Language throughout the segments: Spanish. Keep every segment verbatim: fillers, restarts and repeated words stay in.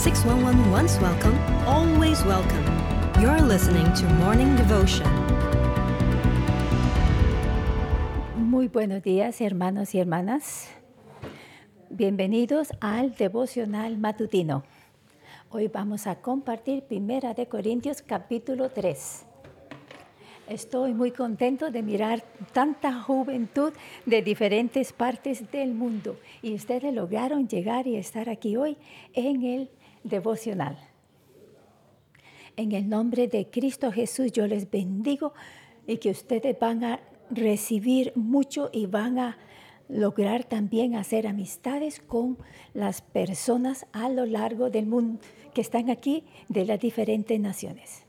six one one once welcome, always welcome. You're listening to Morning Devotion. Muy buenos días, hermanos y hermanas. Bienvenidos al devocional matutino. Hoy vamos a compartir Primera de Corintios capítulo tres. Estoy muy contento de mirar tanta juventud de diferentes partes del mundo y ustedes lograron llegar y estar aquí hoy en el devocional. En el nombre de Cristo Jesús yo les bendigo y que ustedes van a recibir mucho y van a lograr también hacer amistades con las personas a lo largo del mundo que están aquí de las diferentes naciones.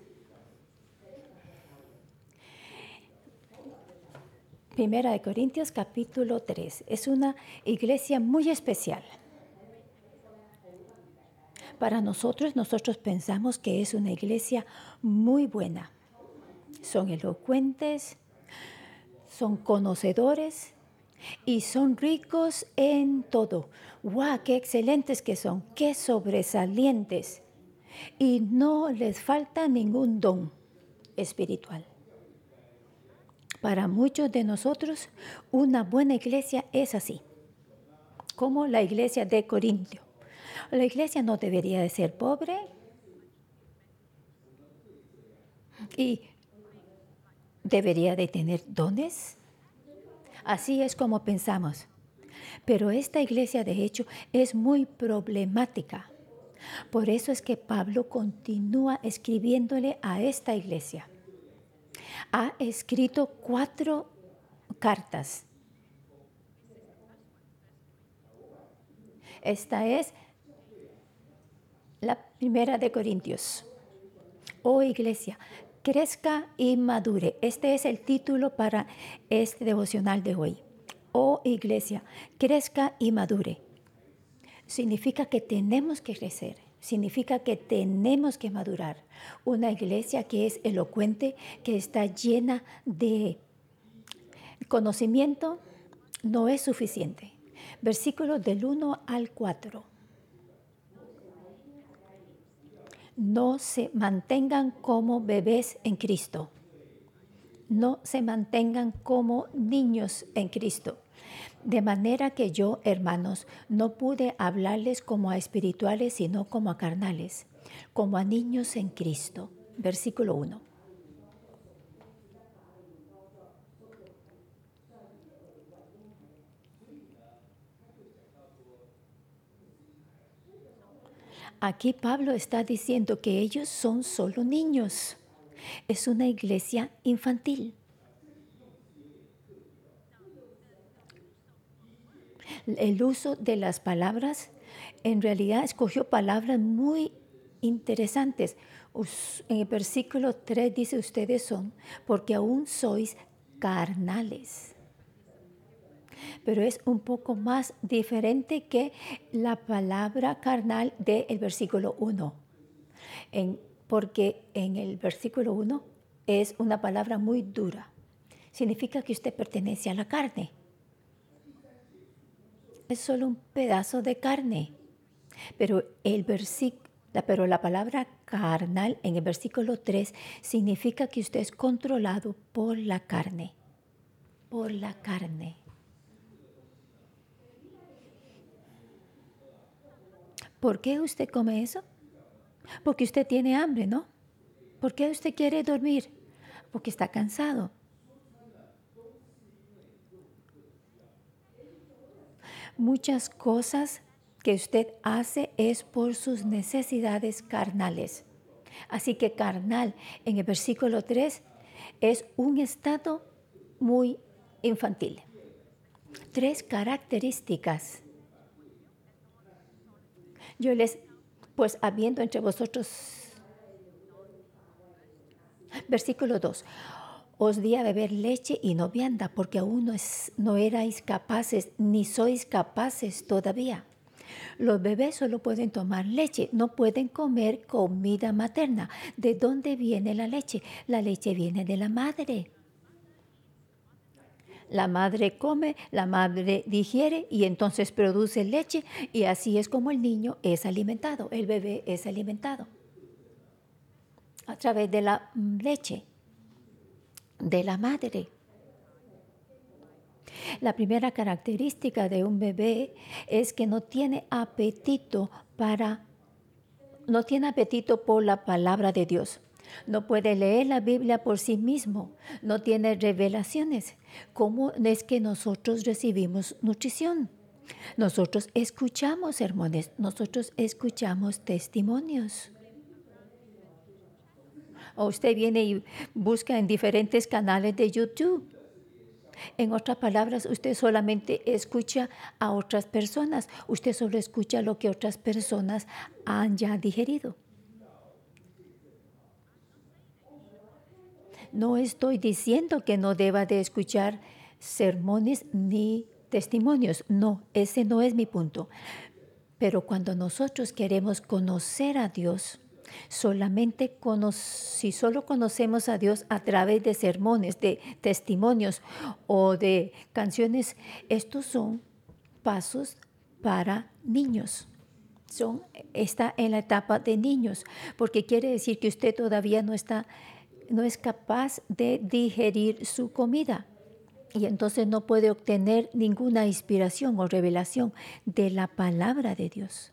Primera de Corintios capítulo tres. Es una iglesia muy especial. Para nosotros, nosotros pensamos que es una iglesia muy buena. Son elocuentes, son conocedores y son ricos en todo. ¡Guau! ¡Qué excelentes que son! ¡Qué sobresalientes! Y no les falta ningún don espiritual. Para muchos de nosotros, una buena iglesia es así, como la iglesia de Corintio. La iglesia no debería de ser pobre y debería de tener dones. Así es como pensamos. Pero esta iglesia, de hecho, es muy problemática. Por eso es que Pablo continúa escribiéndole a esta iglesia. Ha escrito cuatro cartas. Esta es la primera de Corintios. Oh iglesia, crezca y madure. Este es el título para este devocional de hoy. Oh iglesia, crezca y madure. Significa que tenemos que crecer. Significa que tenemos que madurar. Una iglesia que es elocuente, que está llena de conocimiento, no es suficiente. Versículos del uno al cuatro. No se mantengan como bebés en Cristo. No se mantengan como niños en Cristo. De manera que yo, hermanos, no pude hablarles como a espirituales, sino como a carnales, como a niños en Cristo. Versículo uno. Aquí Pablo está diciendo que ellos son solo niños. Es una iglesia infantil. El uso de las palabras, en realidad escogió palabras muy interesantes. En el versículo tres dice, ustedes son, porque aún sois carnales. Pero es un poco más diferente que la palabra carnal del versículo uno. En, porque en el versículo uno es una palabra muy dura. Significa que usted pertenece a la carne. Es solo un pedazo de carne. Pero, el versículo, pero la palabra carnal en el versículo tres significa que usted es controlado por la carne. Por la carne. ¿Por qué usted come eso? Porque usted tiene hambre, ¿no? ¿Por qué usted quiere dormir? Porque está cansado. Muchas cosas que usted hace es por sus necesidades carnales. Así que carnal en el versículo tres es un estado muy infantil. Tres características. Yo les, pues habiendo entre vosotros, versículo dos, os di a beber leche y no vianda, porque aún no, es, no erais capaces, ni sois capaces todavía. Los bebés solo pueden tomar leche, no pueden comer comida materna. ¿De dónde viene la leche? La leche viene de la madre. La madre come, la madre digiere y entonces produce leche y así es como el niño es alimentado, el bebé es alimentado a través de la leche de la madre. La primera característica de un bebé es que no tiene apetito para, no tiene apetito por la palabra de Dios. No puede leer la Biblia por sí mismo, no tiene revelaciones. ¿Cómo es que nosotros recibimos nutrición? Nosotros escuchamos sermones, nosotros escuchamos testimonios. O usted viene y busca en diferentes canales de YouTube. En otras palabras, usted solamente escucha a otras personas. Usted solo escucha lo que otras personas han ya digerido. No estoy diciendo que no deba de escuchar sermones ni testimonios. No, ese no es mi punto. Pero cuando nosotros queremos conocer a Dios, solamente cono- si solo conocemos a Dios a través de sermones, de testimonios o de canciones, estos son pasos para niños. Son, está en la etapa de niños, porque quiere decir que usted todavía no está no es capaz de digerir su comida y entonces no puede obtener ninguna inspiración o revelación de la palabra de Dios.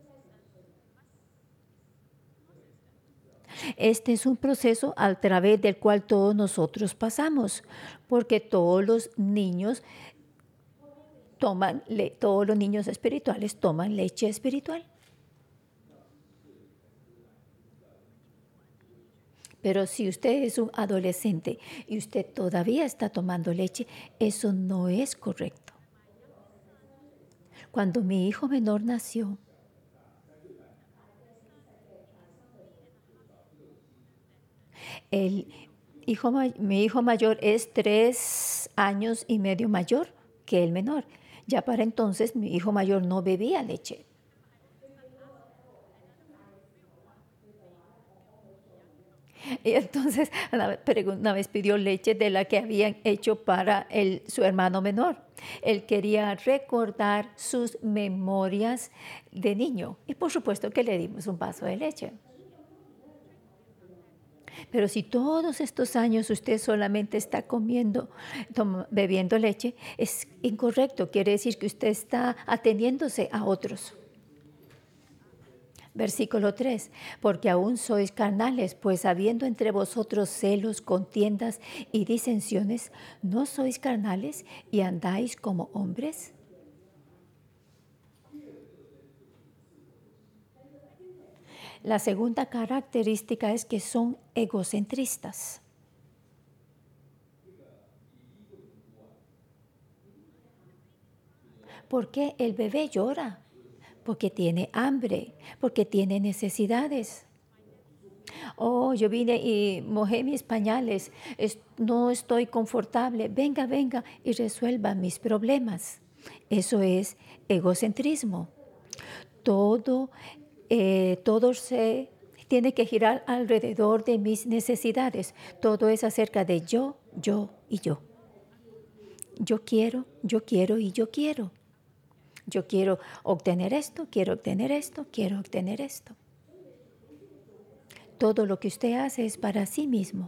Este es un proceso a través del cual todos nosotros pasamos, porque todos los niños toman, le, todos los niños espirituales toman leche espiritual. Pero si usted es un adolescente y usted todavía está tomando leche, eso no es correcto. Cuando mi hijo menor nació, el hijo, mi hijo mayor es tres años y medio mayor que el menor. Ya para entonces mi hijo mayor no bebía leche. Y entonces una vez, una vez pidió leche de la que habían hecho para el, su hermano menor. Él quería recordar sus memorias de niño. Y por supuesto que le dimos un vaso de leche. Pero si todos estos años usted solamente está comiendo, tom, bebiendo leche, es incorrecto. Quiere decir que usted está ateniéndose a otros. Versículo tres, porque aún sois carnales, pues habiendo entre vosotros celos, contiendas y disensiones, ¿no sois carnales y andáis como hombres? La segunda característica es que son egocentristas. ¿Por qué el bebé llora? Porque tiene hambre, porque tiene necesidades. Oh, yo vine y mojé mis pañales, es, no estoy confortable. Venga, venga y resuelva mis problemas. Eso es egocentrismo. Todo, eh, todo se tiene que girar alrededor de mis necesidades. Todo es acerca de yo, yo y yo. Yo quiero, yo quiero y yo quiero. Yo quiero obtener esto, quiero obtener esto, quiero obtener esto. Todo lo que usted hace es para sí mismo.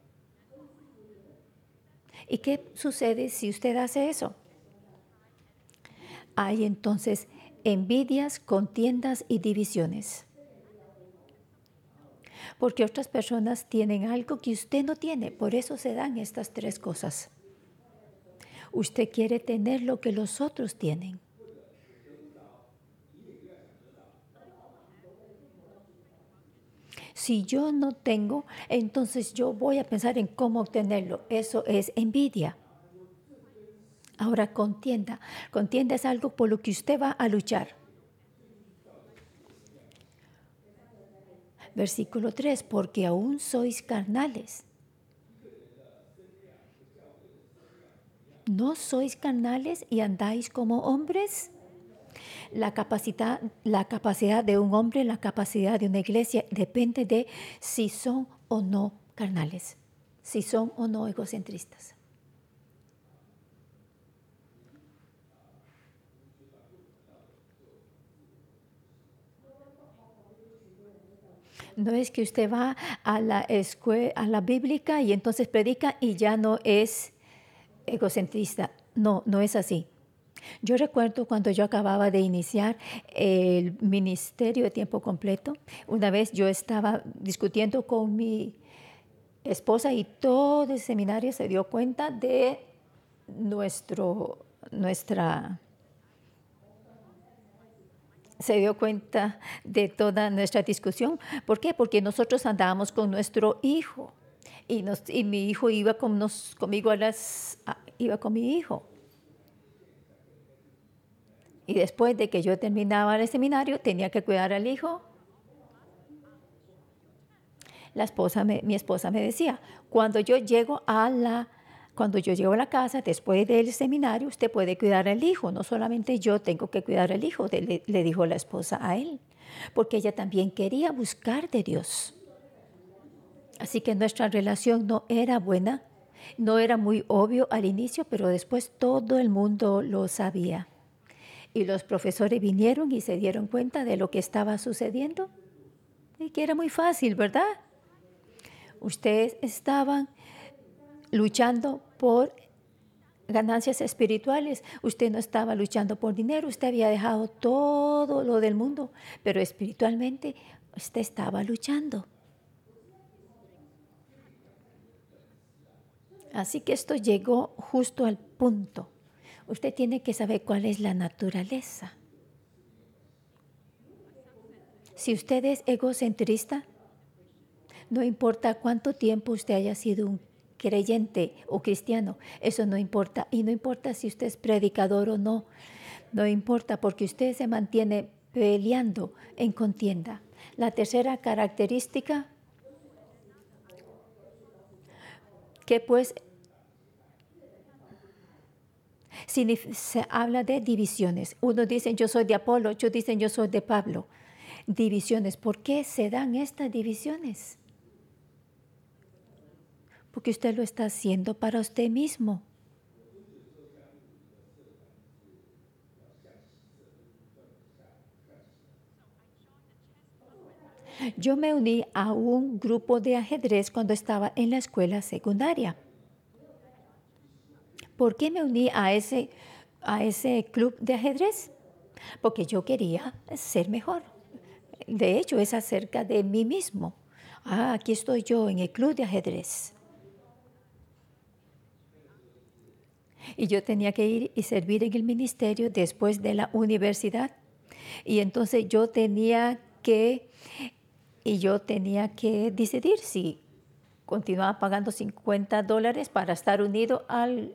¿Y qué sucede si usted hace eso? Hay entonces envidias, contiendas y divisiones. Porque otras personas tienen algo que usted no tiene, por eso se dan estas tres cosas. Usted quiere tener lo que los otros tienen. Si yo no tengo, entonces yo voy a pensar en cómo obtenerlo. Eso es envidia. Ahora, contienda. Contienda es algo por lo que usted va a luchar. Versículo tres, porque aún sois carnales. ¿No sois carnales y andáis como hombres? La capacidad, la capacidad de un hombre, la capacidad de una iglesia depende de si son o no carnales, si son o no egocentristas. No es que usted va a la escuela, a la bíblica y entonces predica y ya no es egocentrista. No, no es así. Yo recuerdo cuando yo acababa de iniciar el ministerio de tiempo completo, una vez yo estaba discutiendo con mi esposa y todo el seminario se dio cuenta de nuestro, nuestra, se dio cuenta de toda nuestra discusión. ¿Por qué? Porque nosotros andábamos con nuestro hijo y, nos, y mi hijo iba con nos, conmigo a las, a, iba con mi hijo. Y después de que yo terminaba el seminario, tenía que cuidar al hijo. La esposa me, mi esposa me decía, cuando yo llego a la, cuando yo llego a la casa después del seminario, usted puede cuidar al hijo, no solamente yo tengo que cuidar al hijo, le, le dijo la esposa a él, porque ella también quería buscar de Dios. Así que nuestra relación no era buena, no era muy obvio al inicio, pero después todo el mundo lo sabía. Y los profesores vinieron y se dieron cuenta de lo que estaba sucediendo y que era muy fácil, ¿verdad? Ustedes estaban luchando por ganancias espirituales. Usted no estaba luchando por dinero. Usted había dejado todo lo del mundo. Pero espiritualmente usted estaba luchando. Así que esto llegó justo al punto. Usted tiene que saber cuál es la naturaleza. Si usted es egocentrista, no importa cuánto tiempo usted haya sido un creyente o cristiano, eso no importa. Y no importa si usted es predicador o no, no importa porque usted se mantiene peleando en contienda. La tercera característica, que pues se habla de divisiones. Unos dicen yo soy de Apolo, otros dicen yo soy de Pablo. Divisiones. ¿Por qué se dan estas divisiones? Porque usted lo está haciendo para usted mismo. Yo me uní a un grupo de ajedrez cuando estaba en la escuela secundaria. ¿Por qué me uní a ese, a ese club de ajedrez? Porque yo quería ser mejor. De hecho, es acerca de mí mismo. Ah, aquí estoy yo en el club de ajedrez. Y yo tenía que ir y servir en el ministerio después de la universidad. Y entonces yo tenía que, y yo tenía que decidir si continuaba pagando cincuenta dólares para estar unido al...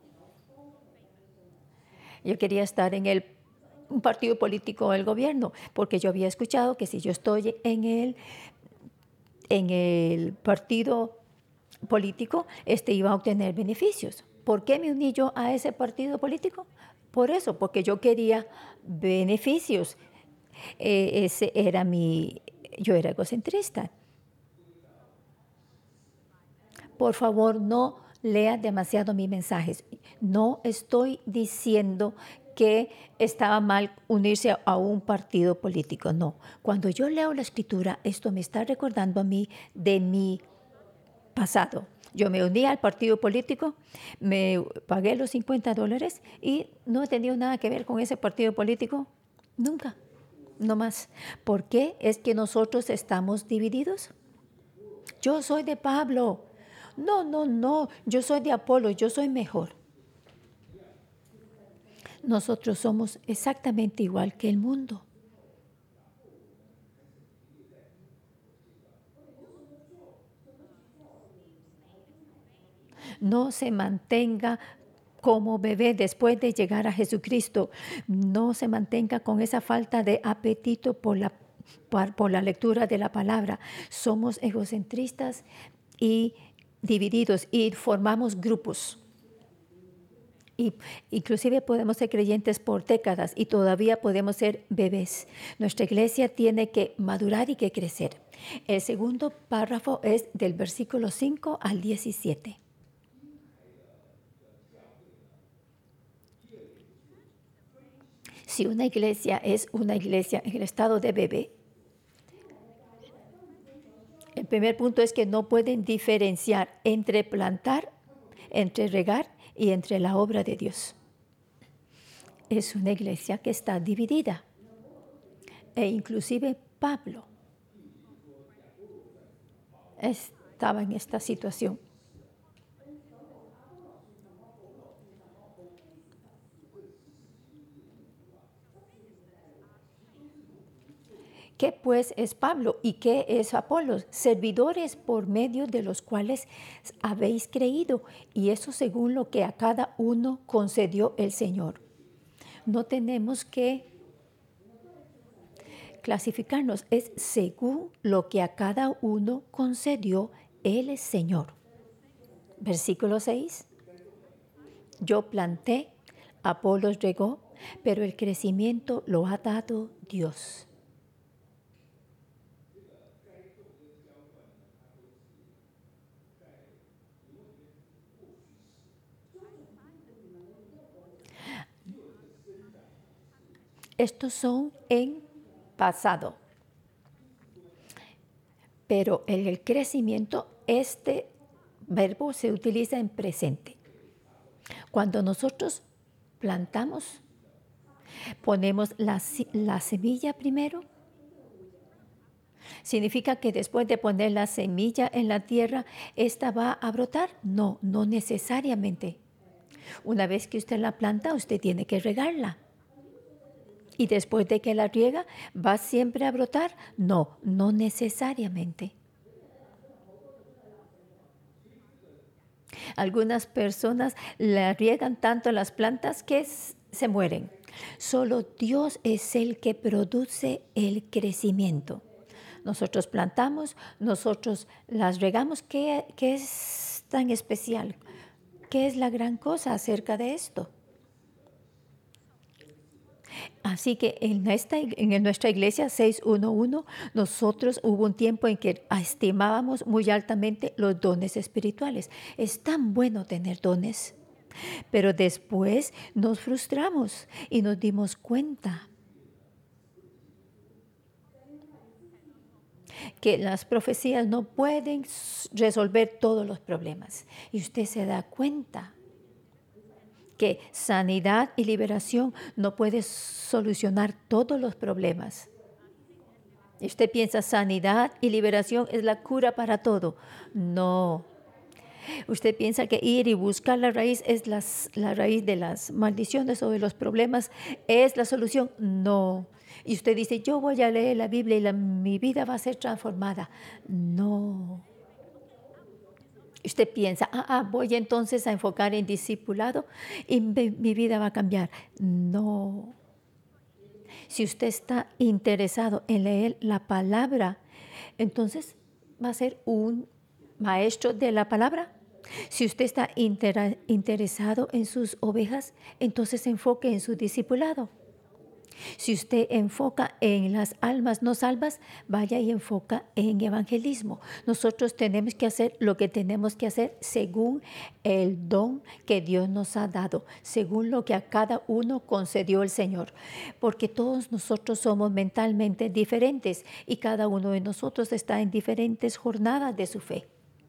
Yo quería estar en el un partido político del gobierno, porque yo había escuchado que si yo estoy en el, en el partido político, este iba a obtener beneficios. ¿Por qué me uní yo a ese partido político? Por eso, porque yo quería beneficios. Eh, ese era mi, yo era egocentrista. Por favor, no lea demasiado mis mensajes. No estoy diciendo que estaba mal unirse a un partido político. No. Cuando yo leo la escritura, esto me está recordando a mí de mi pasado. Yo me uní al partido político, me pagué los cincuenta dólares y no he tenido nada que ver con ese partido político. Nunca. No más. ¿Por qué es que nosotros estamos divididos? Yo soy de Pablo. No, no, no. Yo soy de Apolo. Yo soy mejor. Nosotros somos exactamente igual que el mundo. No se mantenga como bebé después de llegar a Jesucristo. No se mantenga con esa falta de apetito por la, por, por la lectura de la palabra. Somos egocentristas y divididos y formamos grupos. Y inclusive podemos ser creyentes por décadas y todavía podemos ser bebés. Nuestra iglesia tiene que madurar y que crecer. El segundo párrafo es del versículo cinco al diecisiete. Si una iglesia es una iglesia en el estado de bebé, primer punto es que no pueden diferenciar entre plantar, entre regar y entre la obra de Dios. Es una iglesia que está dividida. E inclusive Pablo estaba en esta situación. ¿Qué pues es Pablo y qué es Apolos? Servidores por medio de los cuales habéis creído, y eso según lo que a cada uno concedió el Señor. No tenemos que clasificarnos, es según lo que a cada uno concedió el Señor. Versículo seis. Yo planté, Apolos regó, pero el crecimiento lo ha dado Dios. Estos son en pasado. Pero en el crecimiento, este verbo se utiliza en presente. Cuando nosotros plantamos, ponemos la, la semilla primero. ¿Significa que después de poner la semilla en la tierra, esta va a brotar? No, no necesariamente. Una vez que usted la planta, usted tiene que regarla. ¿Y después de que la riega, va siempre a brotar? No, no necesariamente. Algunas personas la riegan tanto las plantas que se mueren. Solo Dios es el que produce el crecimiento. Nosotros plantamos, nosotros las regamos. ¿Qué, qué es tan especial? ¿Qué es la gran cosa acerca de esto? Así que en, esta, en nuestra iglesia seis uno uno, nosotros hubo un tiempo en que estimábamos muy altamente los dones espirituales. Es tan bueno tener dones, pero después nos frustramos y nos dimos cuenta que las profecías no pueden resolver todos los problemas. Y usted se da cuenta que sanidad y liberación no puede solucionar todos los problemas. Y usted piensa, sanidad y liberación es la cura para todo. No. Usted piensa que ir y buscar la raíz es las, la raíz de las maldiciones o de los problemas, es la solución. No. Y usted dice, yo voy a leer la Biblia y la, mi vida va a ser transformada. No. Usted piensa, ah, ah, voy entonces a enfocar en discipulado y mi, mi vida va a cambiar. No. Si usted está interesado en leer la palabra, entonces va a ser un maestro de la palabra. Si usted está inter, interesado en sus ovejas, entonces enfoque en su discipulado. Si usted enfoca en las almas no salvas, vaya y enfoca en evangelismo. Nosotros tenemos que hacer lo que tenemos que hacer según el don que Dios nos ha dado, según lo que a cada uno concedió el Señor. Porque todos nosotros somos mentalmente diferentes y cada uno de nosotros está en diferentes jornadas de su fe.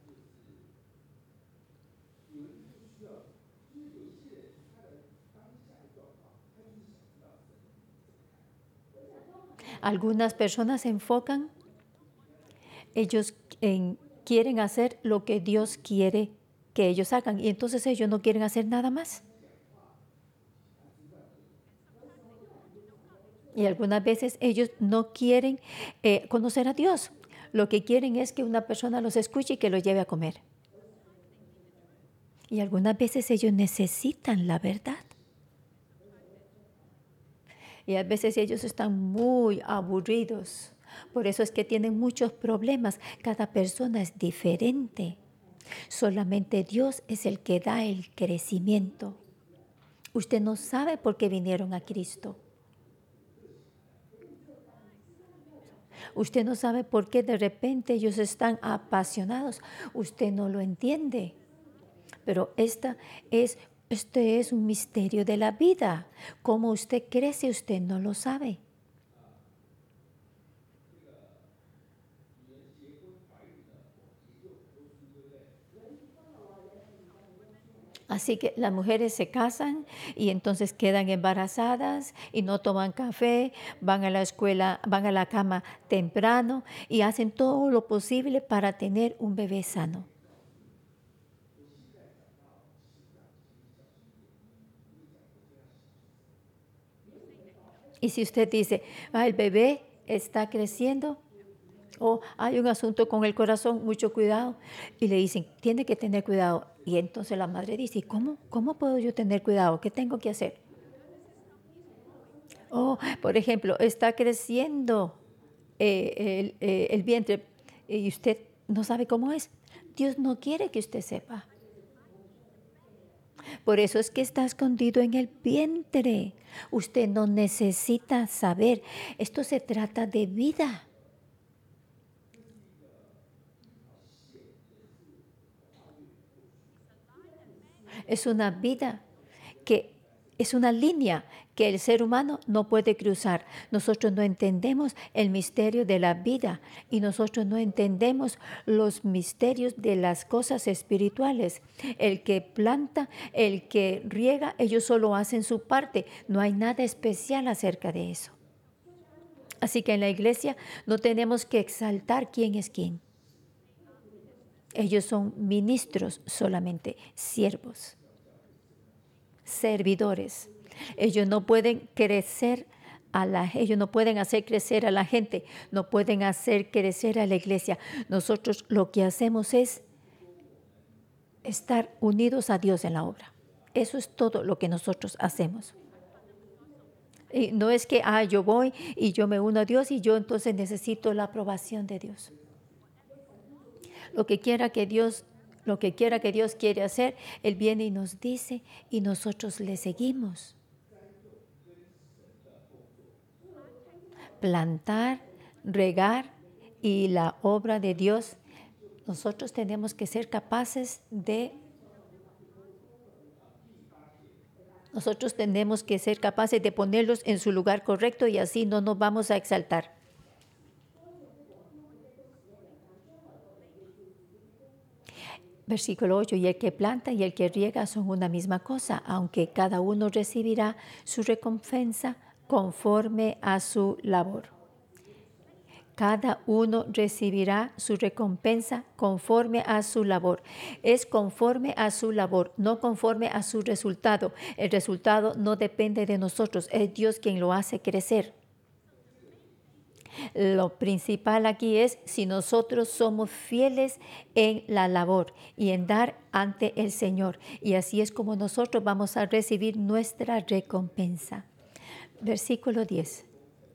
Algunas personas se enfocan, ellos en, quieren hacer lo que Dios quiere que ellos hagan y entonces ellos no quieren hacer nada más. Y algunas veces ellos no quieren eh, conocer a Dios. Lo que quieren es que una persona los escuche y que los lleve a comer. Y algunas veces ellos necesitan la verdad. Y a veces ellos están muy aburridos. Por eso es que tienen muchos problemas. Cada persona es diferente. Solamente Dios es el que da el crecimiento. Usted no sabe por qué vinieron a Cristo. Usted no sabe por qué de repente ellos están apasionados. Usted no lo entiende. Pero esta es Este es un misterio de la vida. Cómo usted crece, usted no lo sabe. Así que las mujeres se casan y entonces quedan embarazadas y no toman café, van a la escuela, van a la cama temprano y hacen todo lo posible para tener un bebé sano. Y si usted dice, ah, el bebé está creciendo, o hay un asunto con el corazón, mucho cuidado, y le dicen, tiene que tener cuidado. Y entonces la madre dice, ¿cómo? ¿Cómo puedo yo tener cuidado? ¿Qué tengo que hacer? Oh, por ejemplo, está creciendo eh, el, eh, el vientre y usted no sabe cómo es. Dios no quiere que usted sepa. Por eso es que está escondido en el vientre. Usted no necesita saber. Esto se trata de vida. Es una vida que es una línea que el ser humano no puede cruzar. Nosotros no entendemos el misterio de la vida y nosotros no entendemos los misterios de las cosas espirituales. El que planta, el que riega, ellos solo hacen su parte. No hay nada especial acerca de eso. Así que en la iglesia no tenemos que exaltar quién es quién. Ellos son ministros solamente, siervos, servidores. Ellos no pueden crecer a la, ellos no pueden hacer crecer a la gente, no pueden hacer crecer a la iglesia. Nosotros lo que hacemos es estar unidos a Dios en la obra. Eso es todo lo que nosotros hacemos. Y no es que, ah, yo voy y yo me uno a Dios y yo entonces necesito la aprobación de Dios. Lo que quiera que Dios, lo que quiera que Dios quiere hacer, Él viene y nos dice y nosotros le seguimos. Plantar, regar y la obra de Dios, nosotros tenemos que ser capaces de, nosotros tenemos que ser capaces de ponerlos en su lugar correcto y así no nos vamos a exaltar. Versículo ocho, y el que planta y el que riega son una misma cosa, aunque cada uno recibirá su recompensa conforme a su labor. Cada uno recibirá su recompensa conforme a su labor. Es conforme a su labor, no conforme a su resultado. El resultado no depende de nosotros, es Dios quien lo hace crecer. Lo principal aquí es si nosotros somos fieles en la labor y en dar ante el Señor. Y así es como nosotros vamos a recibir nuestra recompensa. Versículo diez.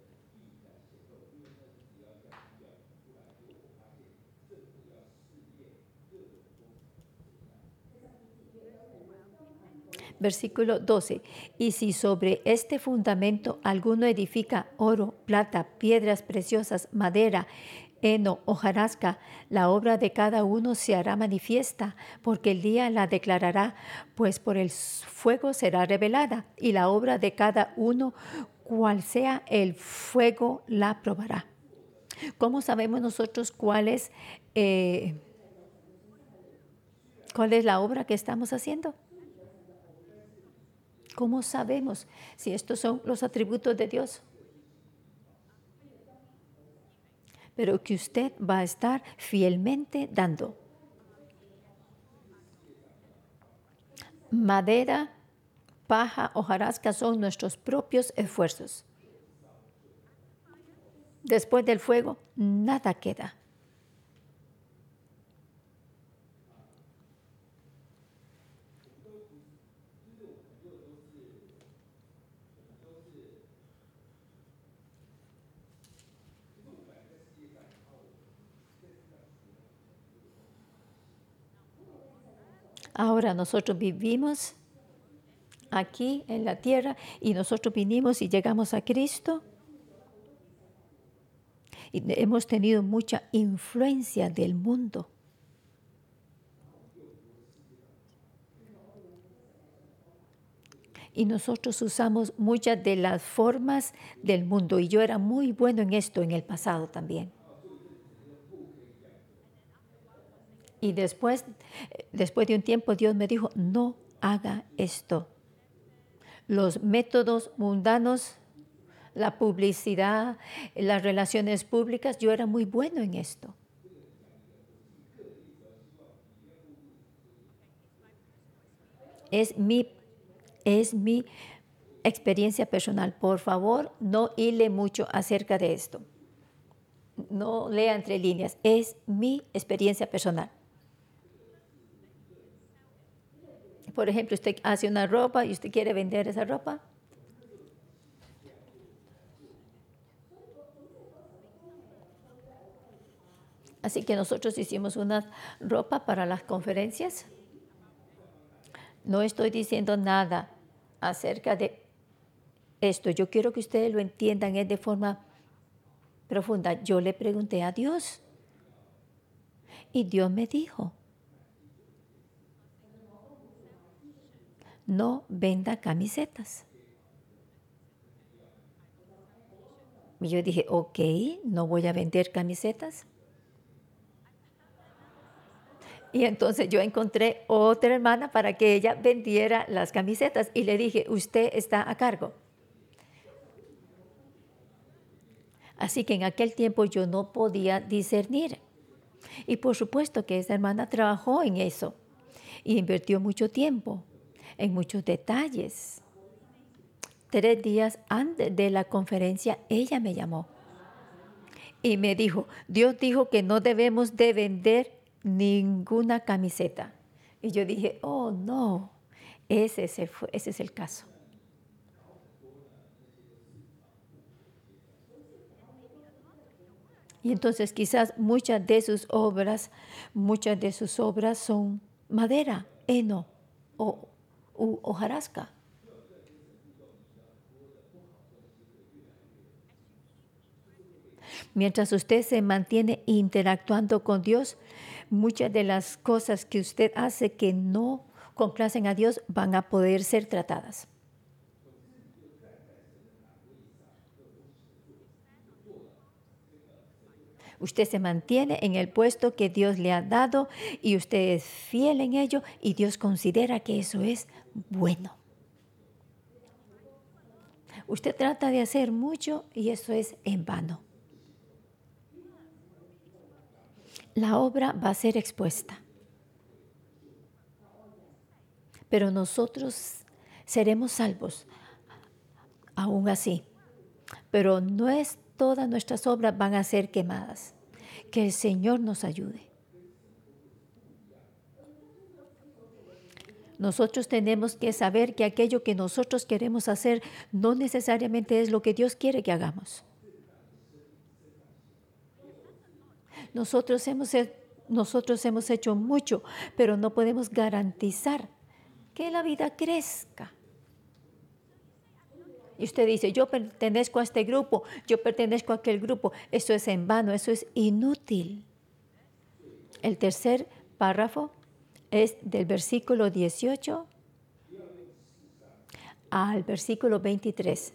Versículo doce. Y si sobre este fundamento alguno edifica oro, plata, piedras preciosas, madera, heno, hojarasca, la obra de cada uno se hará manifiesta, porque el día la declarará, pues por el fuego será revelada, y la obra de cada uno, cual sea el fuego, la probará. ¿Cómo sabemos nosotros cuál es, eh, cuál es la obra que estamos haciendo? ¿Cómo sabemos si estos son los atributos de Dios? Pero que usted va a estar fielmente dando. Madera, paja, hojarasca son nuestros propios esfuerzos. Después del fuego, nada queda. Ahora nosotros vivimos aquí en la tierra y nosotros vinimos y llegamos a Cristo y hemos tenido mucha influencia del mundo. Y nosotros usamos muchas de las formas del mundo y yo era muy bueno en esto en el pasado también. Y después, después de un tiempo Dios me dijo, no haga esto. Los métodos mundanos, la publicidad, las relaciones públicas, yo era muy bueno en esto. Es mi, es mi experiencia personal. Por favor, no hile mucho acerca de esto. No lea entre líneas. Es mi experiencia personal. Por ejemplo, usted hace una ropa y usted quiere vender esa ropa. Así que nosotros hicimos una ropa para las conferencias. No estoy diciendo nada acerca de esto. Yo quiero que ustedes lo entiendan es de forma profunda. Yo le pregunté a Dios y Dios me dijo, no venda camisetas. Y yo dije, ok, no voy a vender camisetas. Y entonces yo encontré otra hermana para que ella vendiera las camisetas y le dije, usted está a cargo. Así que en aquel tiempo yo no podía discernir. Y por supuesto que esa hermana trabajó en eso y invirtió mucho tiempo en muchos detalles. Tres días antes de la conferencia, ella me llamó y me dijo, Dios dijo que no debemos de vender ninguna camiseta. Y yo dije, oh no, ese es el, ese es el caso. Y entonces quizás muchas de sus obras, muchas de sus obras son madera, heno o u hojarasca. Mientras usted se mantiene interactuando con Dios, muchas de las cosas que usted hace que no complacen a Dios van a poder ser tratadas. Usted se mantiene en el puesto que Dios le ha dado y usted es fiel en ello y Dios considera que eso es bueno. Usted trata de hacer mucho y eso es en vano. La obra va a ser expuesta. Pero nosotros seremos salvos, aún así. Pero no es todas nuestras obras van a ser quemadas. Que el Señor nos ayude. Nosotros tenemos que saber que aquello que nosotros queremos hacer no necesariamente es lo que Dios quiere que hagamos. Nosotros hemos, nosotros hemos hecho mucho, pero no podemos garantizar que la vida crezca. Y usted dice, yo pertenezco a este grupo, yo pertenezco a aquel grupo. Eso es en vano, eso es inútil. El tercer párrafo es del versículo dieciocho al versículo veintitrés.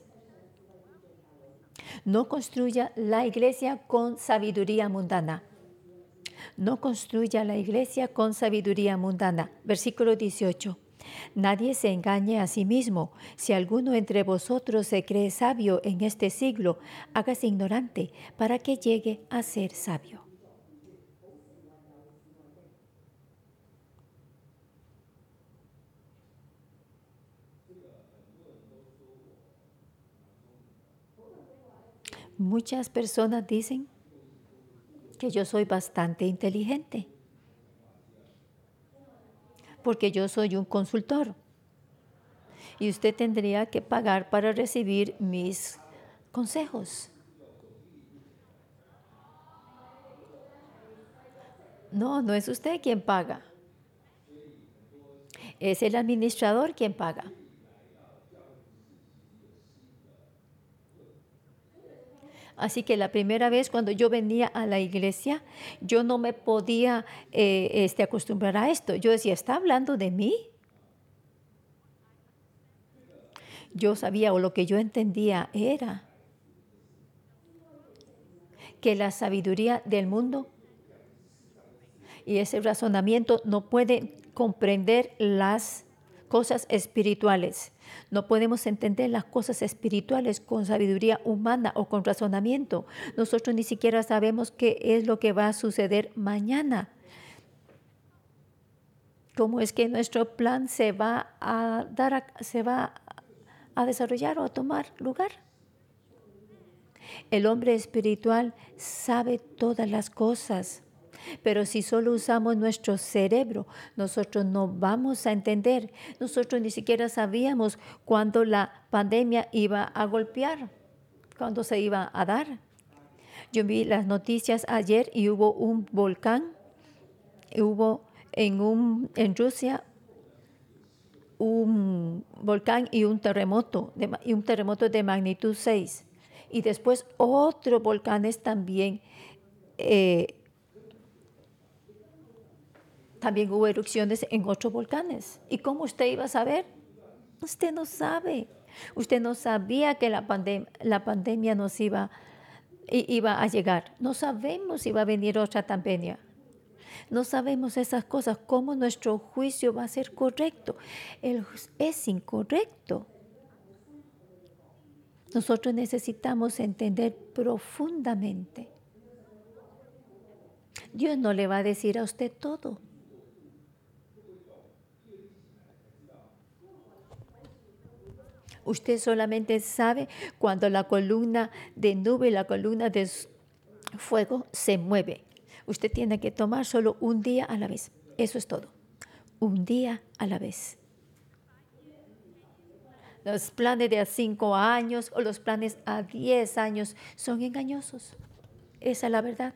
No construya la iglesia con sabiduría mundana. No construya la iglesia con sabiduría mundana. Versículo dieciocho. Nadie se engañe a sí mismo. Si alguno entre vosotros se cree sabio en este siglo, hágase ignorante para que llegue a ser sabio. Muchas personas dicen que yo soy bastante inteligente, porque yo soy un consultor. Y usted tendría que pagar para recibir mis consejos. No, no es usted quien paga. Es el administrador quien paga. Así que la primera vez cuando yo venía a la iglesia, yo no me podía eh, este, acostumbrar a esto. Yo decía, ¿está hablando de mí? Yo sabía, o lo que yo entendía era que la sabiduría del mundo y ese razonamiento no puede comprender las cosas espirituales. No podemos entender las cosas espirituales con sabiduría humana o con razonamiento. Nosotros ni siquiera sabemos qué es lo que va a suceder mañana. ¿Cómo es que nuestro plan se va a dar, a, se va a desarrollar o a tomar lugar? El hombre espiritual sabe todas las cosas. Pero si solo usamos nuestro cerebro, nosotros no vamos a entender. Nosotros ni siquiera sabíamos cuándo la pandemia iba a golpear, cuándo se iba a dar. Yo vi las noticias ayer y hubo un volcán, hubo en, un, en Rusia un volcán y un terremoto, de, y un terremoto de magnitud seis. Y después otros volcanes también. Eh, También hubo erupciones en otros volcanes. ¿Y cómo usted iba a saber? Usted no sabe. Usted no sabía que la, pandem la pandemia nos iba, iba a llegar. No sabemos si va a venir otra pandemia. No sabemos esas cosas. ¿Cómo nuestro juicio va a ser correcto? El, es incorrecto. Nosotros necesitamos entender profundamente. Dios no le va a decir a usted todo. Usted solamente sabe cuando la columna de nube y la columna de fuego se mueve. Usted tiene que tomar solo un día a la vez. Eso es todo. Un día a la vez. Los planes de a cinco años o los planes a diez años son engañosos. Esa es la verdad.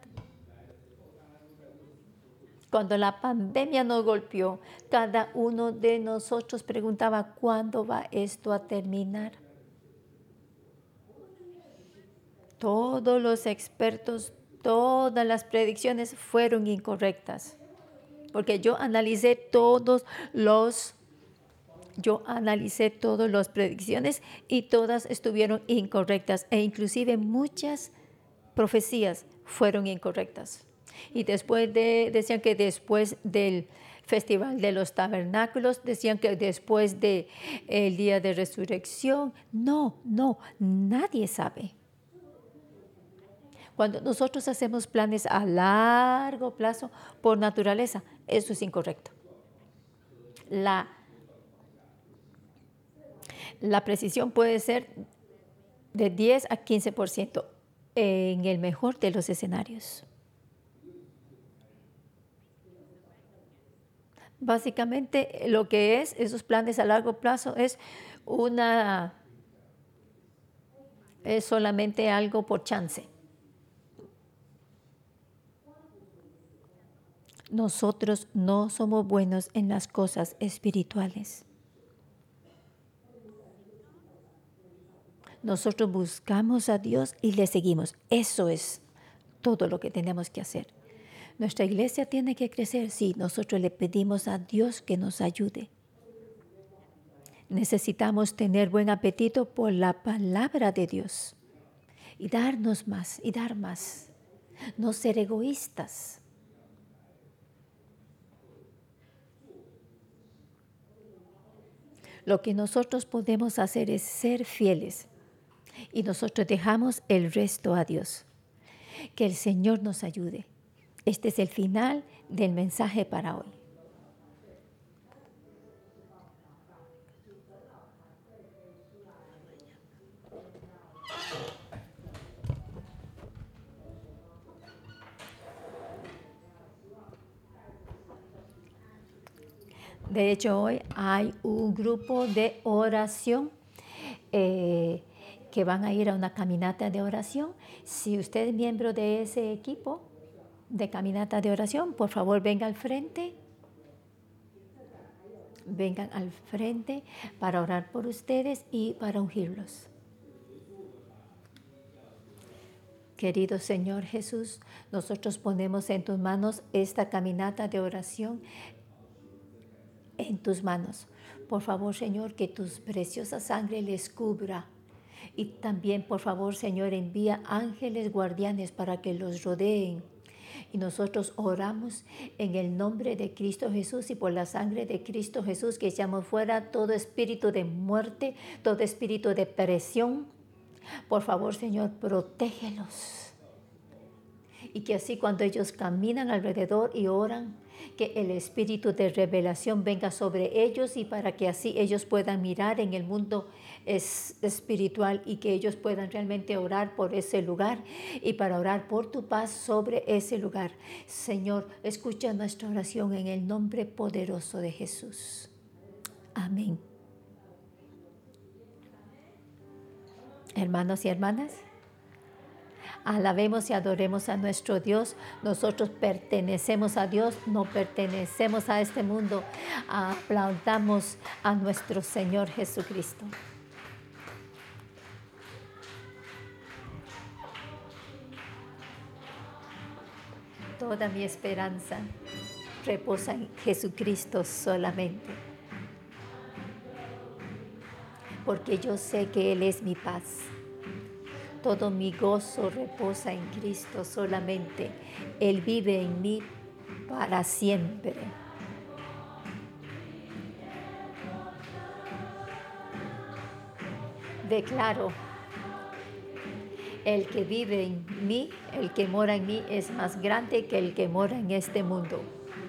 Cuando la pandemia nos golpeó, cada uno de nosotros preguntaba, ¿cuándo va esto a terminar? Todos los expertos, todas las predicciones fueron incorrectas. Porque yo analicé todos los, yo analicé todas las predicciones y todas estuvieron incorrectas. E inclusive muchas profecías fueron incorrectas. Y después de, decían que después del Festival de los Tabernáculos, decían que después del de Día de Resurrección. No, no, nadie sabe. Cuando nosotros hacemos planes a largo plazo, por naturaleza, eso es incorrecto. La, la precisión puede ser de diez a quince por ciento en el mejor de los escenarios. Básicamente lo que es esos planes a largo plazo es una es solamente algo por chance. Nosotros no somos buenos en las cosas espirituales. Nosotros buscamos a Dios y le seguimos. Eso es todo lo que tenemos que hacer. Nuestra iglesia tiene que crecer, sí, nosotros le pedimos a Dios que nos ayude. Necesitamos tener buen apetito por la palabra de Dios y darnos más y dar más. No ser egoístas. Lo que nosotros podemos hacer es ser fieles y nosotros dejamos el resto a Dios. Que el Señor nos ayude. Este es el final del mensaje para hoy. De hecho, hoy hay un grupo de oración eh, que van a ir a una caminata de oración. Si usted es miembro de ese equipo de caminata de oración, por favor venga al frente. Vengan al frente para orar por ustedes y para ungirlos. Querido Señor Jesús, nosotros ponemos en tus manos esta caminata de oración. En tus manos. Por favor, Señor, que tu preciosa sangre les cubra. Y también, por favor, Señor, envía ángeles guardianes para que los rodeen Y nosotros oramos en el nombre de Cristo Jesús y por la sangre de Cristo Jesús que echamos fuera todo espíritu de muerte, todo espíritu de presión. Por favor, Señor, protégelos. Y que así cuando ellos caminan alrededor y oran, que el espíritu de revelación venga sobre ellos y para que así ellos puedan mirar en el mundo es espiritual y que ellos puedan realmente orar por ese lugar y para orar por tu paz sobre ese lugar. Señor, escucha nuestra oración en el nombre poderoso de Jesús. Amén. Hermanos y hermanas, alabemos y adoremos a nuestro Dios. Nosotros pertenecemos a Dios, no pertenecemos a este mundo. Aplaudamos a nuestro Señor Jesucristo. Toda mi esperanza reposa en Jesucristo solamente, porque yo sé que Él es mi paz. Todo mi gozo reposa en Cristo solamente. Él vive en mí para siempre. Declaro, el que vive en mí, el que mora en mí, es más grande que el que mora en este mundo.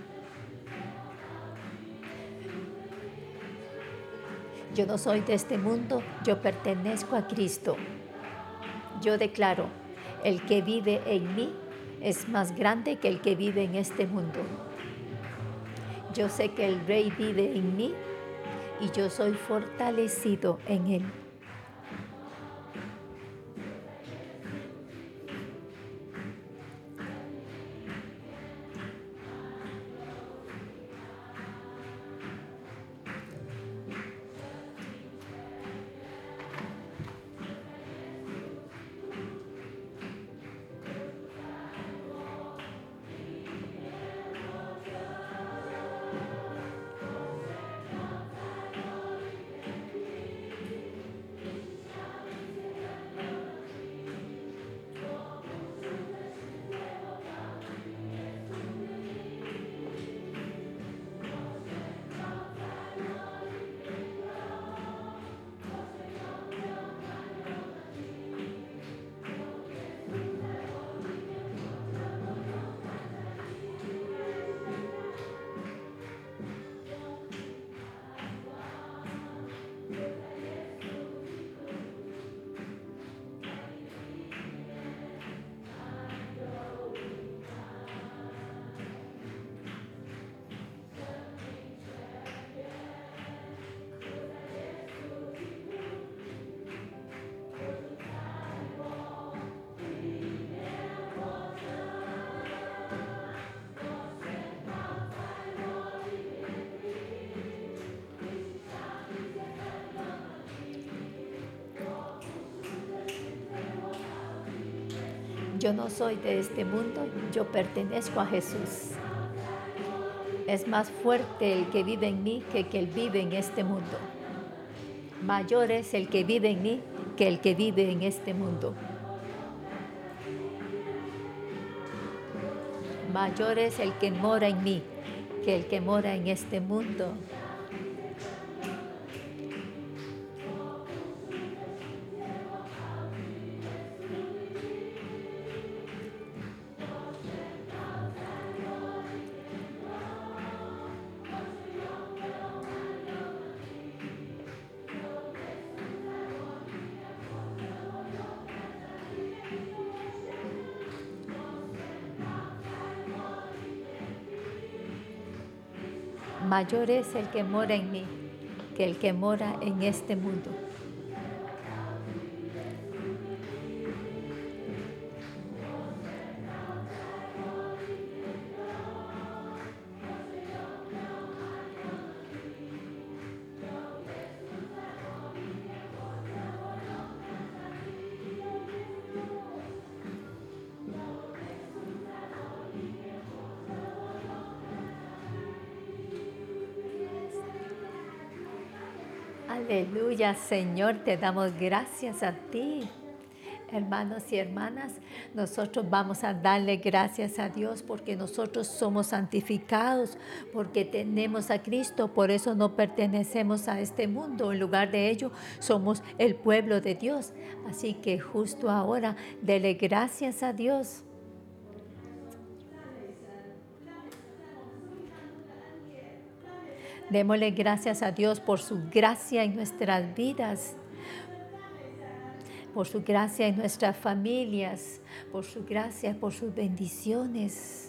Yo no soy de este mundo, yo pertenezco a Cristo. Yo declaro, el que vive en mí es más grande que el que vive en este mundo. Yo sé que el Rey vive en mí y yo soy fortalecido en Él. Yo no soy de este mundo, yo pertenezco a Jesús. Es más fuerte el que vive en mí que el que vive en este mundo. Mayor es el que vive en mí que el que vive en este mundo. Mayor es el que mora en mí que el que mora en este mundo. Mayor es el que mora en mí que el que mora en este mundo. Aleluya, Señor, te damos gracias a ti. Hermanos y hermanas, nosotros vamos a darle gracias a Dios porque nosotros somos santificados, porque tenemos a Cristo, por eso no pertenecemos a este mundo. En lugar de ello, somos el pueblo de Dios. Así que justo ahora, dele gracias a Dios. Démosle gracias a Dios por su gracia en nuestras vidas, por su gracia en nuestras familias, por su gracia, por sus bendiciones.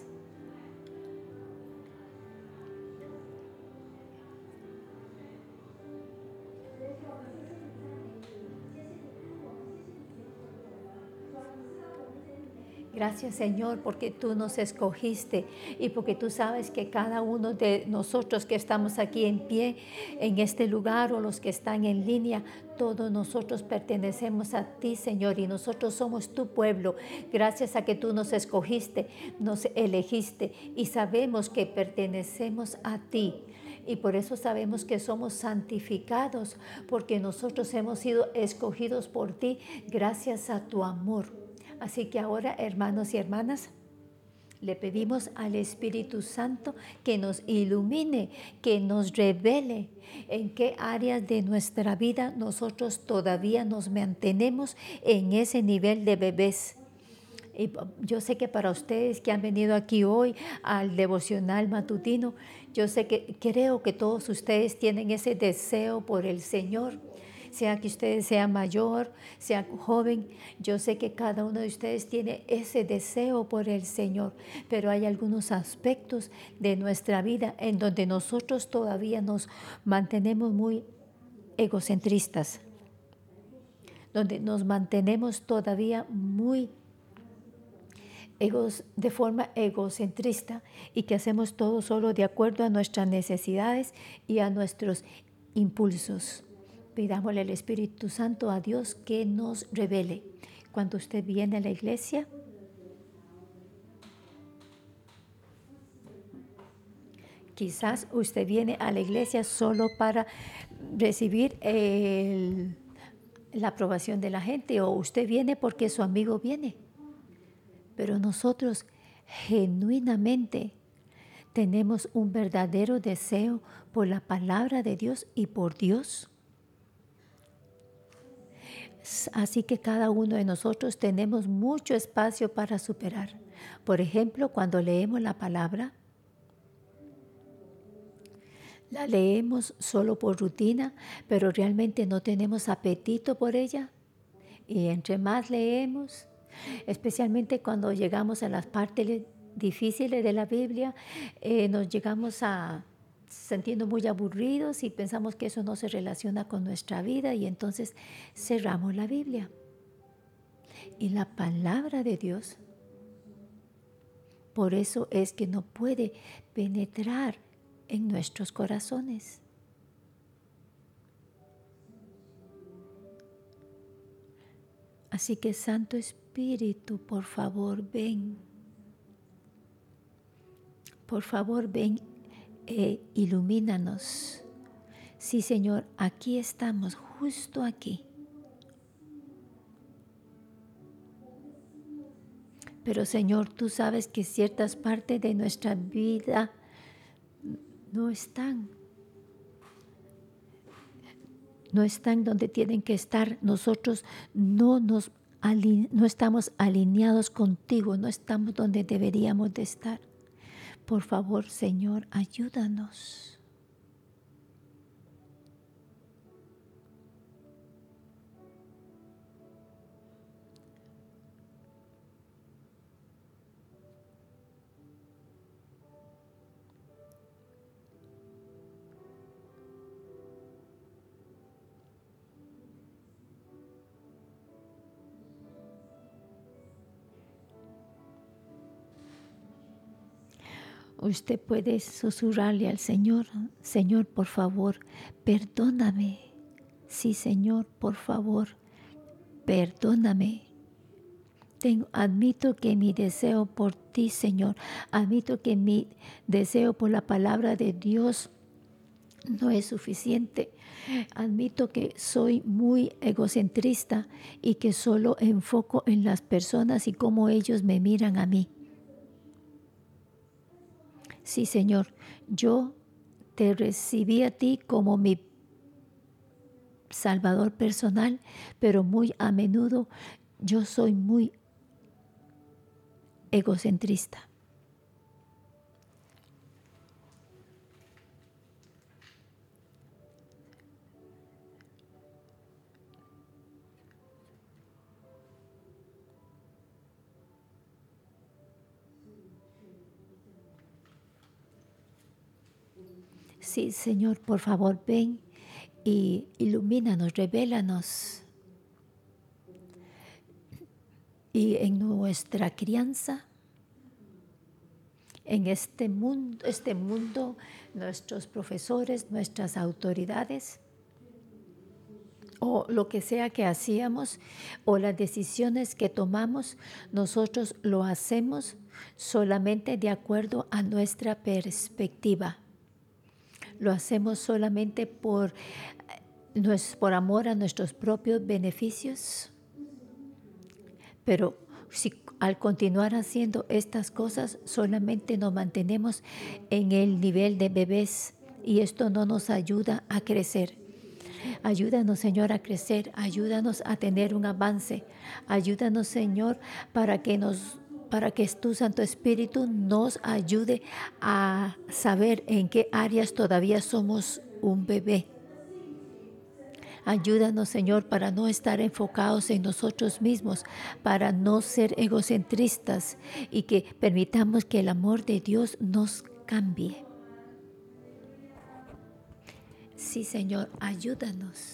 Gracias, Señor, porque tú nos escogiste y porque tú sabes que cada uno de nosotros que estamos aquí en pie, en este lugar, o los que están en línea, todos nosotros pertenecemos a ti, Señor, y nosotros somos tu pueblo. Gracias a que tú nos escogiste, nos elegiste y sabemos que pertenecemos a ti. Y por eso sabemos que somos santificados, porque nosotros hemos sido escogidos por ti gracias a tu amor. Así que ahora, hermanos y hermanas, le pedimos al Espíritu Santo que nos ilumine, que nos revele en qué áreas de nuestra vida nosotros todavía nos mantenemos en ese nivel de bebés. Y yo sé que para ustedes que han venido aquí hoy al devocional matutino, yo sé que creo que todos ustedes tienen ese deseo por el Señor. Sea que ustedes sean mayor, sea joven, yo sé que cada uno de ustedes tiene ese deseo por el Señor, pero hay algunos aspectos de nuestra vida en donde nosotros todavía nos mantenemos muy egocentristas, donde nos mantenemos todavía muy egos, de forma egocentrista, y que hacemos todo solo de acuerdo a nuestras necesidades y a nuestros impulsos. Pidámosle al Espíritu Santo a Dios que nos revele. Cuando usted viene a la iglesia, quizás usted viene a la iglesia solo para recibir el, la aprobación de la gente, o usted viene porque su amigo viene. Pero nosotros genuinamente tenemos un verdadero deseo por la palabra de Dios y por Dios. Así que cada uno de nosotros tenemos mucho espacio para superar. Por ejemplo, cuando leemos la palabra, la leemos solo por rutina, pero realmente no tenemos apetito por ella. Y entre más leemos, especialmente cuando llegamos a las partes difíciles de la Biblia, eh, nos llegamos a sintiendo muy aburridos y pensamos que eso no se relaciona con nuestra vida, y entonces cerramos la Biblia. Y la palabra de Dios, por eso es que no puede penetrar en nuestros corazones. Así que, Santo Espíritu, por favor, ven. Por favor, ven e ilumínanos. Sí, Señor, aquí estamos, justo aquí. Pero, Señor, tú sabes que ciertas partes de nuestra vida no están. No están donde tienen que estar. Nosotros no, nos, no estamos alineados contigo, no estamos donde deberíamos de estar. Por favor, Señor, ayúdanos. Usted puede susurrarle al Señor: Señor, por favor, perdóname. Sí, Señor, por favor, perdóname. Tengo, admito que mi deseo por ti, Señor, admito que mi deseo por la palabra de Dios no es suficiente. Admito que soy muy egocentrista y que solo enfoco en las personas y cómo ellos me miran a mí. Sí, Señor, yo te recibí a ti como mi Salvador personal, pero muy a menudo yo soy muy egocentrista. Sí, Señor, por favor, ven y ilumínanos, revélanos. Y en nuestra crianza, en este mundo, este mundo, nuestros profesores, nuestras autoridades, o lo que sea que hacíamos, o las decisiones que tomamos, nosotros lo hacemos solamente de acuerdo a nuestra perspectiva. Lo hacemos solamente por, por amor a nuestros propios beneficios. Pero si al continuar haciendo estas cosas solamente nos mantenemos en el nivel de bebés y esto no nos ayuda a crecer. Ayúdanos, Señor, a crecer, ayúdanos a tener un avance, ayúdanos, Señor, para que nos para que tu Santo Espíritu nos ayude a saber en qué áreas todavía somos un bebé. Ayúdanos, Señor, para no estar enfocados en nosotros mismos, para no ser egocentristas y que permitamos que el amor de Dios nos cambie. Sí, Señor, ayúdanos.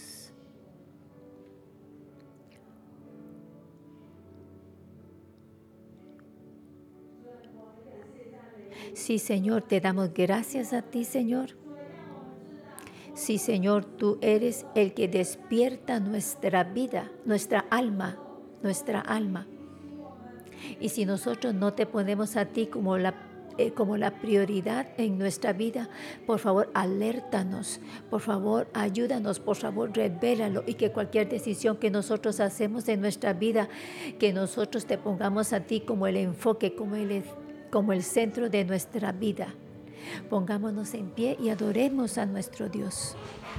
Sí, Señor, te damos gracias a ti, Señor. Sí, Señor, tú eres el que despierta nuestra vida, nuestra alma, nuestra alma. Y si nosotros no te ponemos a ti como la, eh, como la prioridad en nuestra vida, por favor, alértanos, por favor, ayúdanos, por favor, revélalo y que cualquier decisión que nosotros hacemos en nuestra vida, que nosotros te pongamos a ti como el enfoque, como el, como el centro de nuestra vida. Pongámonos en pie y adoremos a nuestro Dios.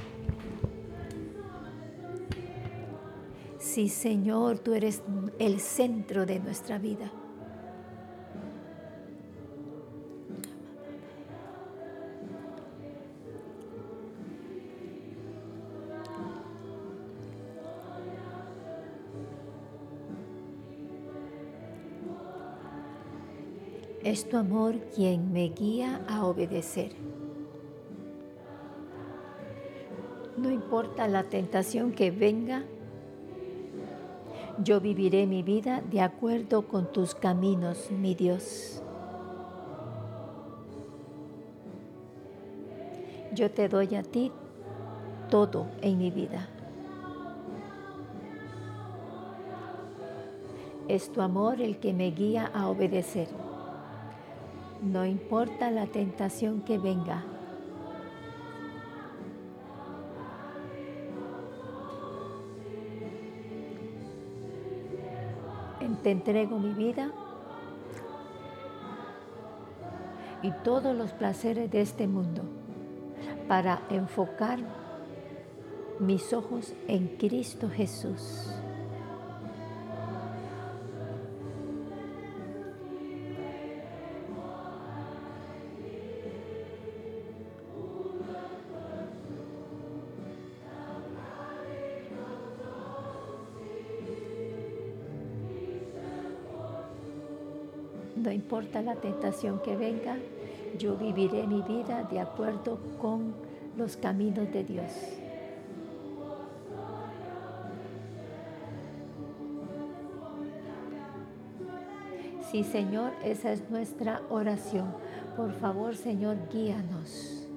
Sí, Señor, tú eres el centro de nuestra vida. Es tu amor quien me guía a obedecer. No importa la tentación que venga, yo viviré mi vida de acuerdo con tus caminos, mi Dios. Yo te doy a ti todo en mi vida. Es tu amor el que me guía a obedecer. No importa la tentación que venga. Te entrego mi vida y todos los placeres de este mundo para enfocar mis ojos en Cristo Jesús. No importa la tentación que venga, yo viviré mi vida de acuerdo con los caminos de Dios. Sí, Señor, esa es nuestra oración. Por favor, Señor, guíanos.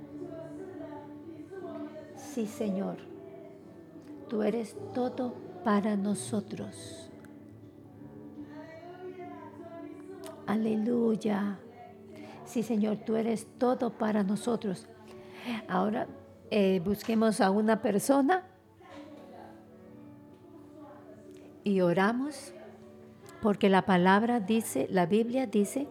Sí, Señor, tú eres todo para nosotros. Aleluya. Sí, Señor, tú eres todo para nosotros. Ahora eh, busquemos a una persona y oramos, porque la palabra dice, la Biblia dice,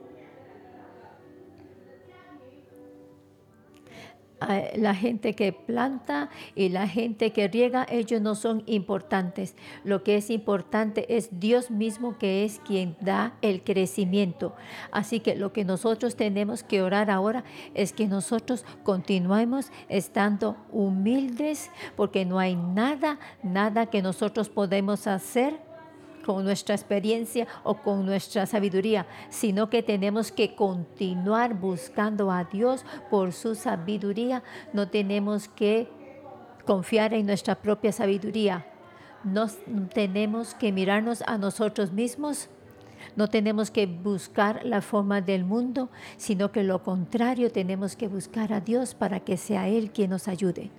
la gente que planta y la gente que riega, ellos no son importantes. Lo que es importante es Dios mismo, que es quien da el crecimiento. Así que lo que nosotros tenemos que orar ahora es que nosotros continuemos estando humildes, porque no hay nada, nada que nosotros podemos hacer con nuestra experiencia o con nuestra sabiduría, sino que tenemos que continuar buscando a Dios por su sabiduría. No tenemos que confiar en nuestra propia sabiduría. No tenemos que mirarnos a nosotros mismos. No tenemos que buscar la forma del mundo, sino que lo contrario, tenemos que buscar a Dios para que sea Él quien nos ayude.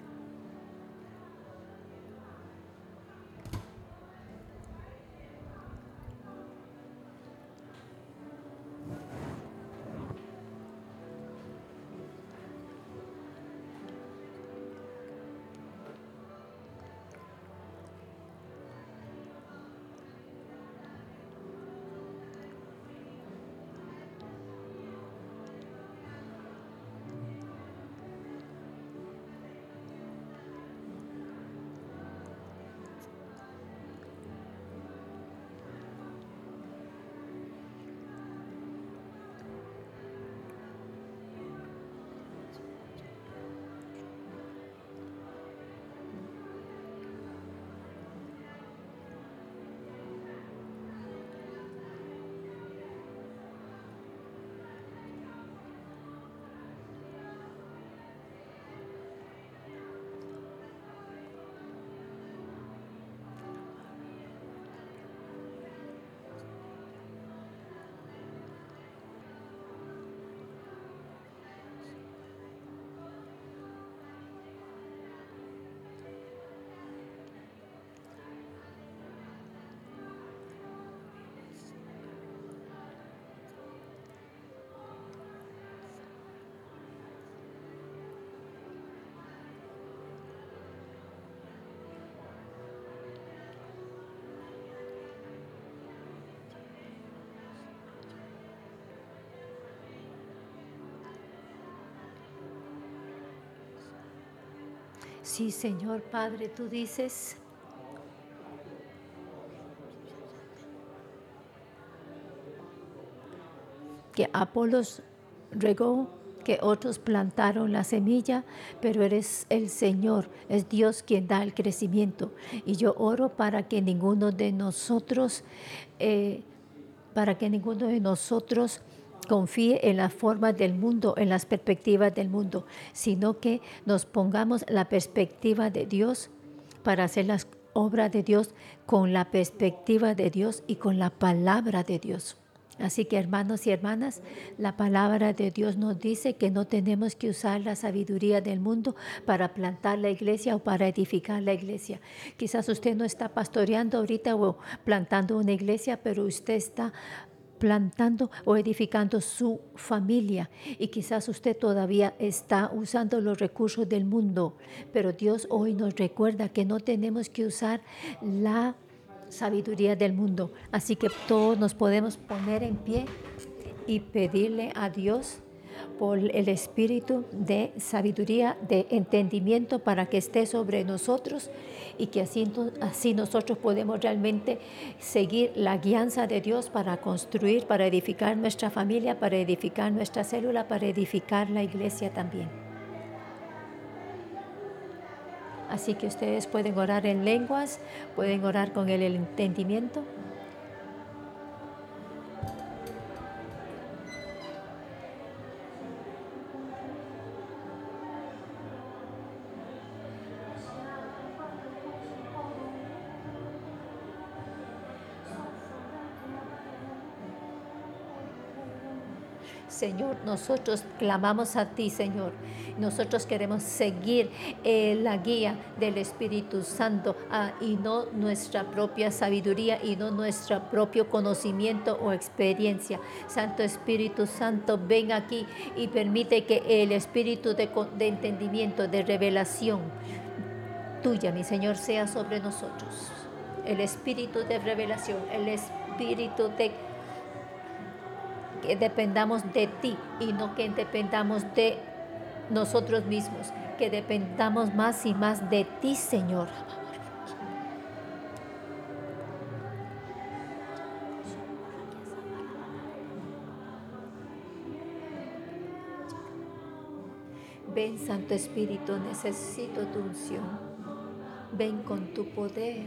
Sí, Señor Padre, tú dices que Apolos regó, que otros plantaron la semilla, pero eres el Señor, es Dios quien da el crecimiento. Y yo oro para que ninguno de nosotros, eh, para que ninguno de nosotros confíe en la forma del mundo, en las perspectivas del mundo, sino que nos pongamos la perspectiva de Dios para hacer las obras de Dios con la perspectiva de Dios y con la palabra de Dios. Así que, hermanos y hermanas, la palabra de Dios nos dice que no tenemos que usar la sabiduría del mundo para plantar la iglesia o para edificar la iglesia. Quizás usted no está pastoreando ahorita o plantando una iglesia, pero usted está plantando o edificando su familia, y quizás usted todavía está usando los recursos del mundo, pero Dios hoy nos recuerda que no tenemos que usar la sabiduría del mundo. Así que todos nos podemos poner en pie y pedirle a Dios por el espíritu de sabiduría, de entendimiento, para que esté sobre nosotros, y que así, así nosotros podemos realmente seguir la guianza de Dios para construir, para edificar nuestra familia, para edificar nuestra célula, para edificar la iglesia también. Así que ustedes pueden orar en lenguas, pueden orar con el entendimiento. Señor, nosotros clamamos a ti, Señor. Nosotros queremos seguir eh, la guía del Espíritu Santo ah, y no nuestra propia sabiduría y no nuestro propio conocimiento o experiencia. Santo Espíritu Santo, ven aquí y permite que el Espíritu de, de entendimiento, de revelación tuya, mi Señor, sea sobre nosotros. El Espíritu de revelación, el Espíritu de que dependamos de ti y no que dependamos de nosotros mismos, que dependamos más y más de ti, Señor. Ven, Santo Espíritu, necesito tu unción. Ven con tu poder.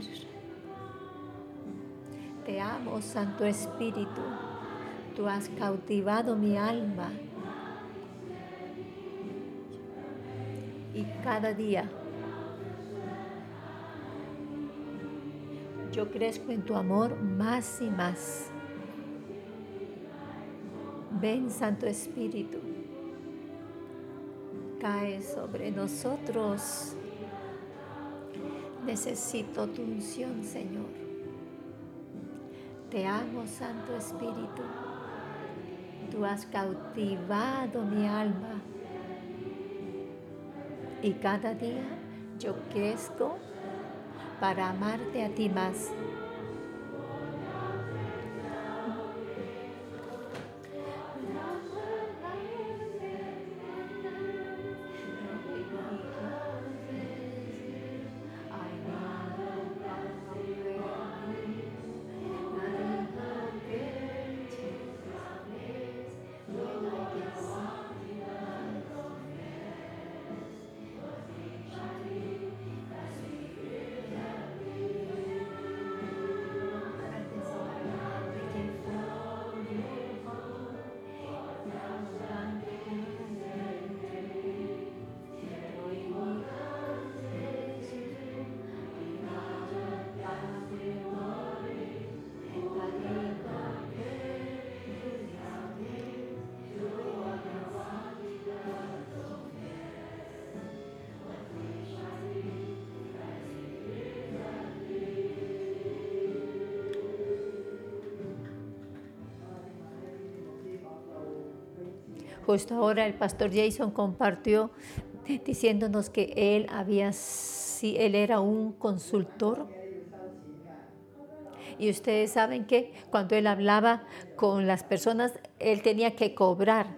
Te amo, Santo Espíritu. Tú has cautivado mi alma. Y cada día yo crezco en tu amor más y más. Ven, Santo Espíritu. Cae sobre nosotros. Necesito tu unción, Señor. Te amo, Santo Espíritu. Tú has cautivado mi alma. Y cada día yo crezco para amarte a ti más. Justo ahora el pastor Jason compartió diciéndonos que él había, si él era un consultor. Y ustedes saben que cuando él hablaba con las personas, él tenía que cobrar.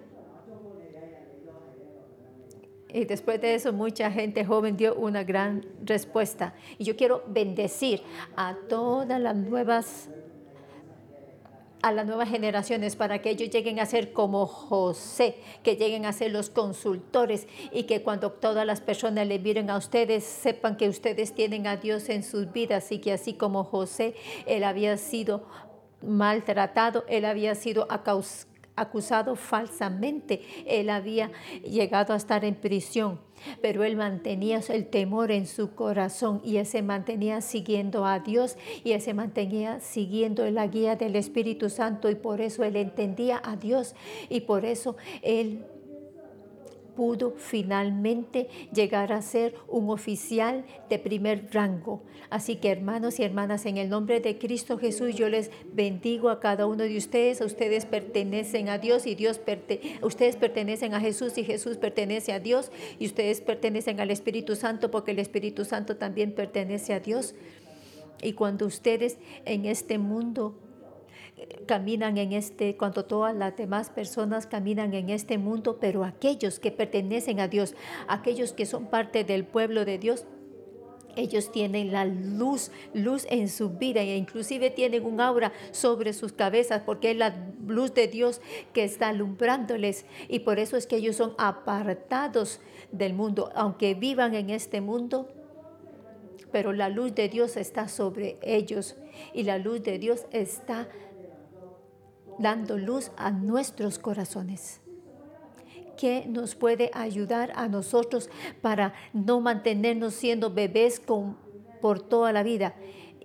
Y después de eso, mucha gente joven dio una gran respuesta. Y yo quiero bendecir a todas las nuevas a las nuevas generaciones para que ellos lleguen a ser como José, que lleguen a ser los consultores y que cuando todas las personas le miren a ustedes, sepan que ustedes tienen a Dios en sus vidas y que así como José, él había sido maltratado, él había sido acusado falsamente, él había llegado a estar en prisión, pero él mantenía el temor en su corazón y él se mantenía siguiendo a Dios y él se mantenía siguiendo la guía del Espíritu Santo y por eso él entendía a Dios y por eso él pudo finalmente llegar a ser un oficial de primer rango. Así que hermanos y hermanas, en el nombre de Cristo Jesús, yo les bendigo a cada uno de ustedes. Ustedes pertenecen a Dios y Dios perte- ustedes pertenecen a Jesús y Jesús pertenece a Dios y ustedes pertenecen al Espíritu Santo porque el Espíritu Santo también pertenece a Dios. Y cuando ustedes en este mundo caminan en este, cuando todas las demás personas caminan en este mundo, pero aquellos que pertenecen a Dios, aquellos que son parte del pueblo de Dios, ellos tienen la luz, luz en su vida e inclusive tienen un aura sobre sus cabezas porque es la luz de Dios que está alumbrándoles y por eso es que ellos son apartados del mundo, aunque vivan en este mundo, pero la luz de Dios está sobre ellos y la luz de Dios está dando luz a nuestros corazones, que nos puede ayudar a nosotros para no mantenernos siendo bebés con, por toda la vida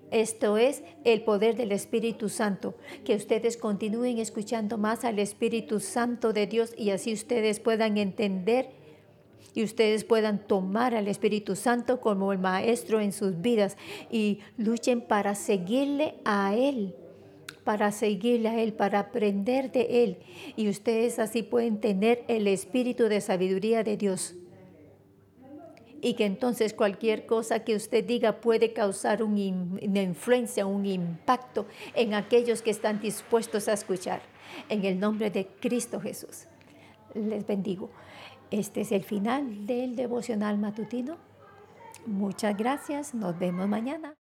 Esto es el poder del Espíritu Santo, que ustedes continúen escuchando más al Espíritu Santo de Dios y así ustedes puedan entender y ustedes puedan tomar al Espíritu Santo como el Maestro en sus vidas y luchen para seguirle a Él, para seguirle a Él, para aprender de Él. Y ustedes así pueden tener el Espíritu de sabiduría de Dios. Y que entonces cualquier cosa que usted diga puede causar un, una influencia, un impacto en aquellos que están dispuestos a escuchar. En el nombre de Cristo Jesús, les bendigo. Este es el final del devocional matutino. Muchas gracias. Nos vemos mañana.